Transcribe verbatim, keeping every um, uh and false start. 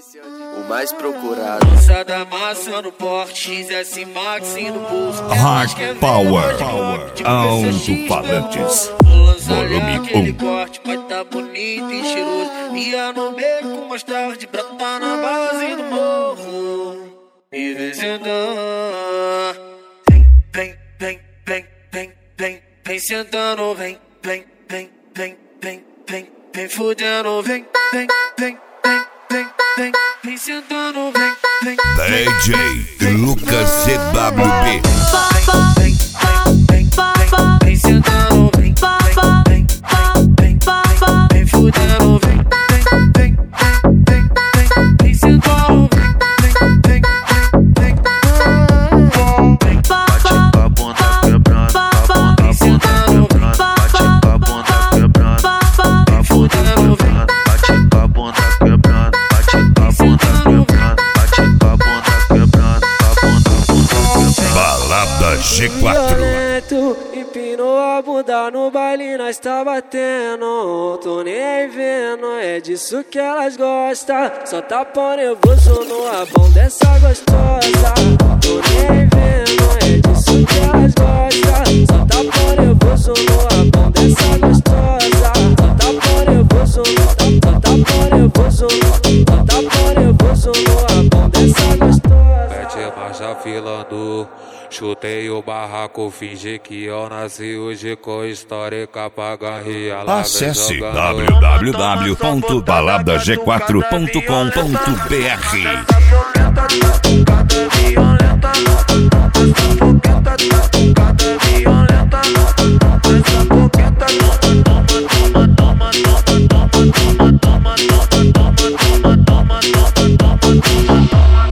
o mais procurado. Lançada massa no porte, X S Max no bolso. Hard Power, alto-falantes, volume um. Corte, mas tá bonito e cheiroso. Ia no beco, mais tarde, pra tá na base do morro. E vem sentando, vem, vem, vem, vem, vem, vem sentando, vem, vem, vem, vem, vem, vem, vem fudendo, vem, vem, vem, vem, vem, vem, vem sentando, vem, vem. D J Lucas C W B. Vem, vem, vem, vem, vem sentando, vem, vem, vem, vem, vem, vem fudendo, vem, vem, vem, vem, vem, vem sentando, vem, vem, vem, vem, vem. Bate com a bunda quebrando, com a bunda, bunda quebrando. Bate com a bunda quebrando, com a bunda quebrando. Bate com a bunda quebrando, bate com a bunda quebrando. Bate com a bunda quebrando, com a bunda, bunda quebrando. Balada G quatro. Empinou a bunda no baile, nós tá batendo. Tô nem aí vendo, é disso que elas gostam. Só tá pau nervoso no abão dessa gostosa. Tô nem aí vendo, é disso que elas gostam. Só tá pau nervoso no abão dessa gostosa. Só tá pau nervoso no, só tá pau nervoso no, só tá pau nervoso no abão dessa gostosa. Mete marcha filando, chutei o barraco, fingi que eu nasci hoje com histórica pra garria. Acesse w w w ponto balada g quatro ponto com ponto b r.